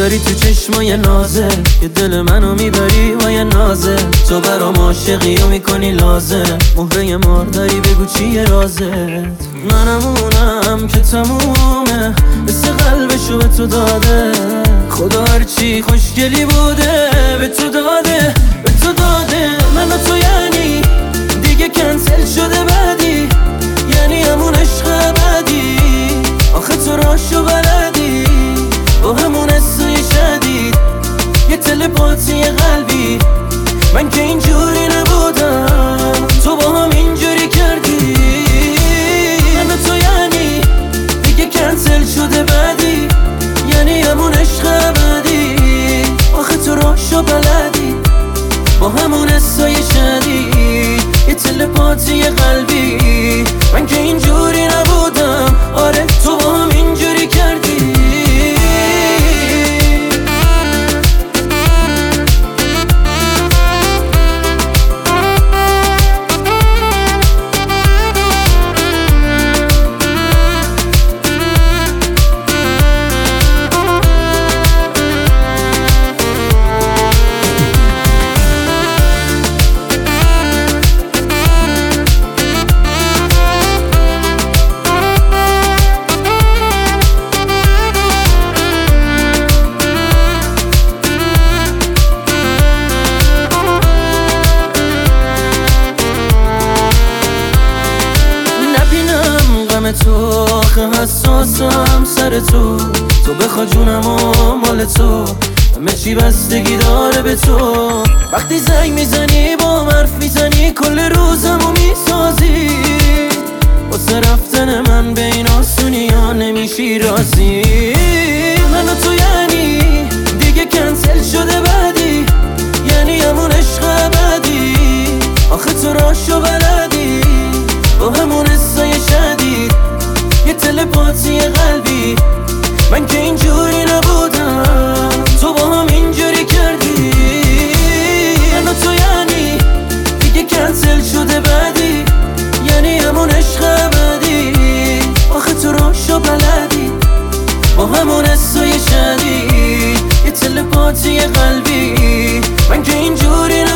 داری تو چشمای نازه که دل منو میبری با یه نازه. تو برام عاشقی و میکنی لازم، مهره مار داری بگو چیه رازت. منم اونم که تمومه، مثل قلبشو به تو داده خدا، هرچی خوشگلی بوده به تو داده، به تو داده. من و تو یعنی دیگه کنسل شده بعدی، یعنی همون عشق ابدی. آخه تو راشو بلدی با همون حسای شدید، یه تلپاتی قلبی. من که اینجوری نبودم، تو با هم اینجوری کردی. من و تو یعنی دیگه کنسل شده بعدی، یعنی همون عشق ابدی. آخه تو راشو بلدی با همون حسای شدید، یه تلپاتی قلبی. من که اینجوری نبودم، آره تو با هم اینجوری کردی. تو آخه حساسم سر تو بخوا جونم و مال تو، همه چی بستگی داره به تو. وقتی زنگ میزنی با حرف میزنی، کل روزمو میسازی. واسه رفتن من به این آسونی ها نمیشی راضی. من و تو یعنی دیگه کنسل شده بعدی، یعنی همون عشق ابدی. آخه تو راشو بلدی با همون حسای شدید، یه تلپاتی قلبی. من که اینجوری نبودم، تو با هم اینجوری کردی. من و تو یعنی دیگه کنسل شده بعدی، یعنی همون عشق ابدی. آخه تو راشو بلدی با همون حسای شدید، یه تلپاتی قلبی. من که اینجوری